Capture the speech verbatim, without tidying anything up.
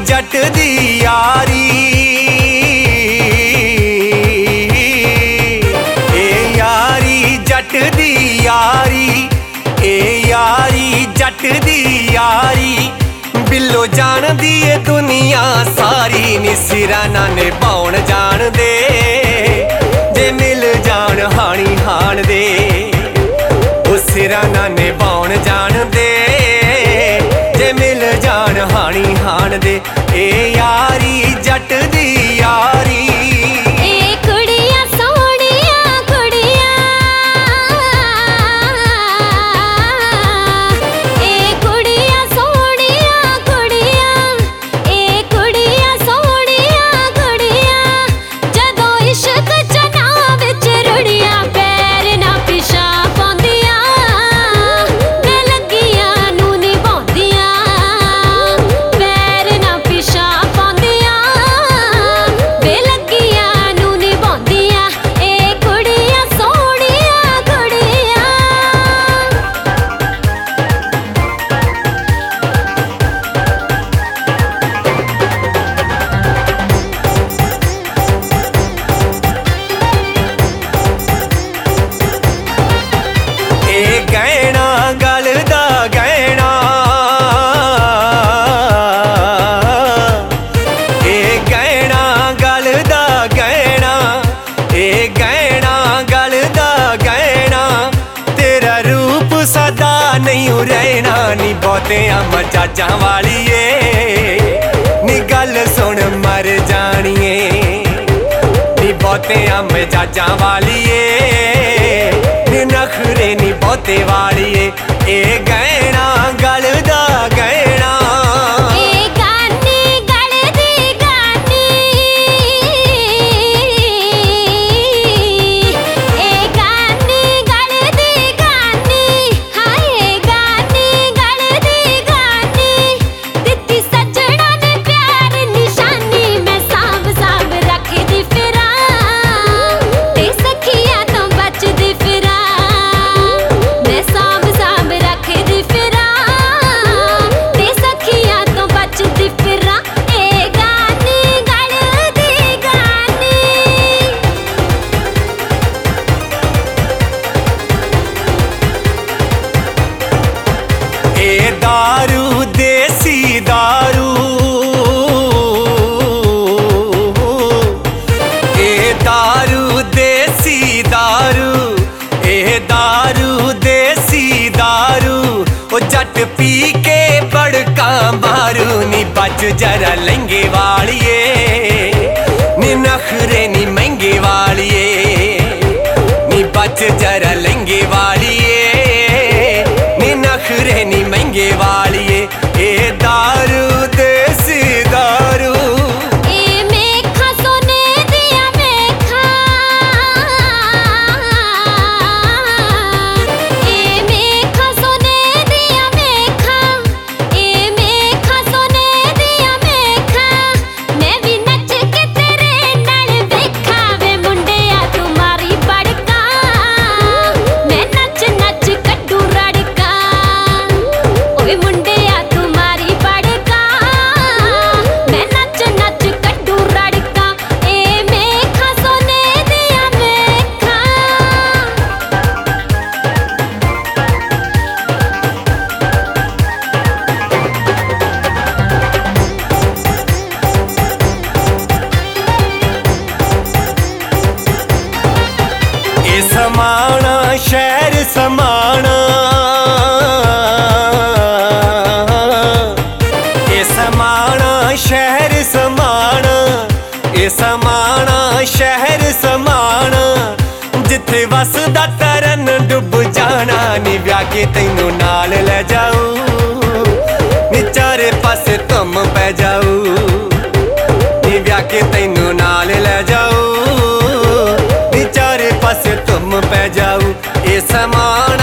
जट दी यारी ए यारी जट दी यारी ए यारी जट दी यारी बिल्लो जान दी ए दुनिया सारी नी सिरा ना निभाउण जान दे जे मिल जान हाणी हाण दे ओ सिरा ना निभाउण जान दे जे मिल जान हाणी हाण दे ए यारी जट दी यारी रहना नी बहुतिया मजाजा वालीए नी गल सुन मर जानिए नी बहुतिया मजाजा वालीए नी नखरे नी बहुते वालीए ए गहना गल दा गहना दारू देसी दारू ए दारू देसी दारू ए दारू देसी दारू ओ जट पी के बड़का मारू नी बच जरा लहंगे वालिए नी नखरे नी महंगे वालिए नी बच जरा लहंगे वालिए नी नखरे नी महंगे वालिए ए दारू देसी दारू ए मेखा सोने दिया मेखा ए मेखा सोने दिया मेखा ए मेखा सोने दिया मेखा मैं भी नच के तेरे नाल वेखा वे मुंडिया तुम्हारी बड़का मैं नच नच कड्डू रड़का ओए मुंडिया तुम्हारी बड़का मैं नच नच कड्डू रड़का ए मेखा सोने दिया मेखा ए समाना शहर समाना ए समाना शहर समाना ए समाना शहर समाना जिथे वसदा तरन डुब जाना नी ब्याह के तैनू नाल ले जाऊं नी चारे पासे तुम पै जाऊं नी ब्याह के तैनू नाल ले जाऊं नी चारे पासे तुम पै जाऊं ए समान